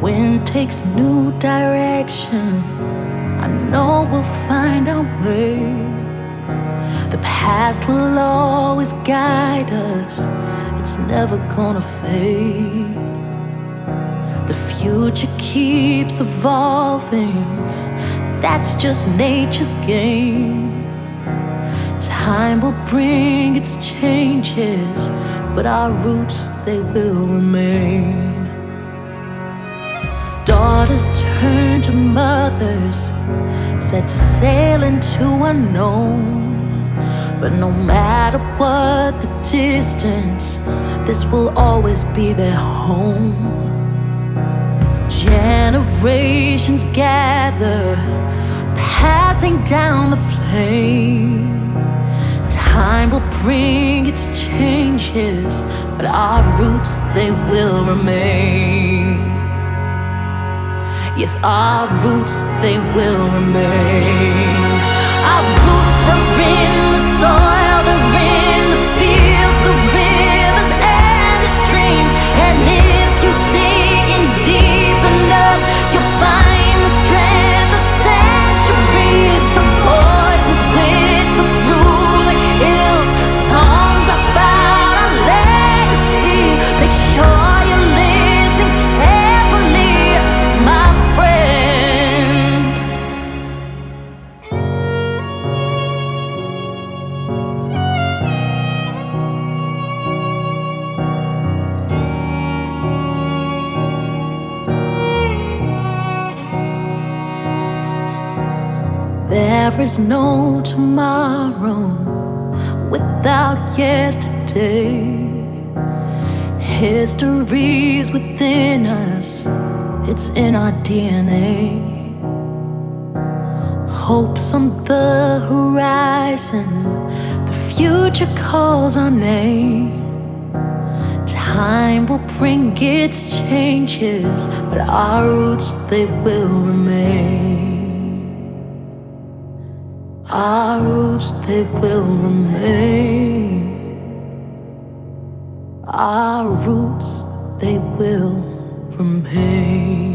Wind takes new direction. I know we'll find our way. The past will always guide us. It's never gonna fade. The future keeps evolving. That's just nature's game. Time will bring its changes, but our roots, they will remain. Daughters turn to mothers, set sail into unknown. But no matter what the distance, this will always be their home. Generations gather, passing down the flame. Time will bring its changes, but our roots, they will remain. Yes, our roots, they will remain. Our roots are in the soil, they're in the fields, the rivers and the streams. And if you dig in deep enough, you'll find the strength of centuries. The voices whisper through the hills, songs about our legacy. Make sure you listen carefully, my friend. There is no tomorrow without yesterday. History's within us, it's in our DNA. Hopes on the horizon, the future calls our name. Time will bring its changes, but our roots, they will remain. Our roots, they will remain. Our roots, they will remain.